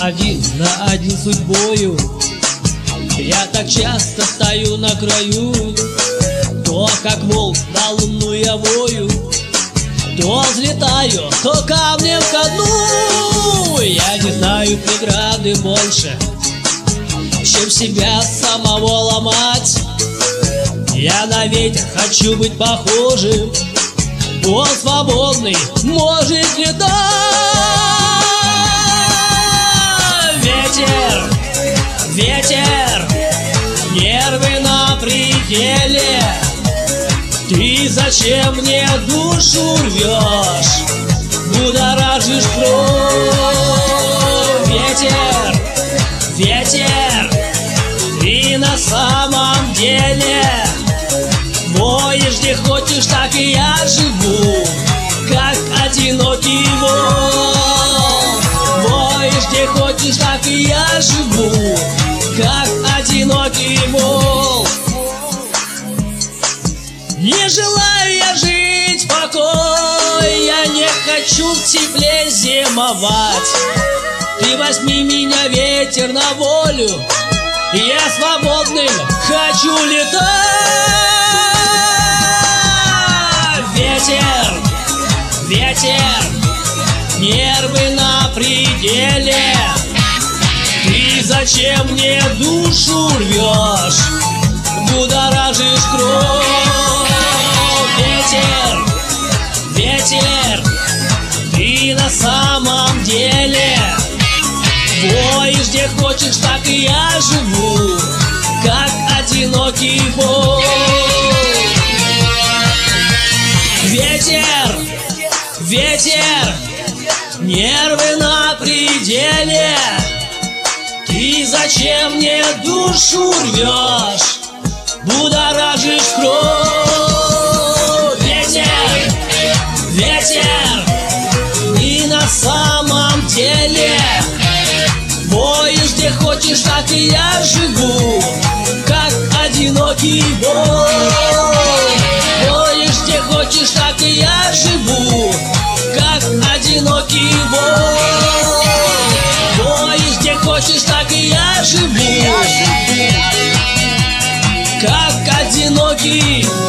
один на один с судьбою. Я так часто стою на краю, то как волк на луну я вою, то взлетаю, то камнем ко дну. Я не знаю преграды больше, чем себя самого ломать. Я на ветер хочу быть похожим, он свободный может летать. Ветер, ветер, нервы на пределе. Ты зачем мне душу рвешь, будоражишь кровь? Ветер, ветер, ты на самом деле воешь, где хочешь, так и я живу, как одинокий волк. Воешь, где хочешь, так и я живу, как одинокий волк. Не желаю я жить в покое, я не хочу в тепле зимовать. Ты возьми меня, ветер, на волю, я свободным хочу летать. Ветер, ветер, нервы на пределе. Ты зачем мне душу рвешь, будоражишь кровь? Ветер, ветер, ты на самом деле воешь, где хочешь, так и я живу, как одинокий волк. Ветер, ветер, нервы на пределе. Ты зачем мне душу рвешь, будоражишь кровь? Ветер, ветер, ты на самом деле воешь, где хочешь, так и я живу, как одинокий волк. Воешь, где хочешь, так и я живу, как одинокий волк. Воешь, где хочешь, так и я живу, как одинокий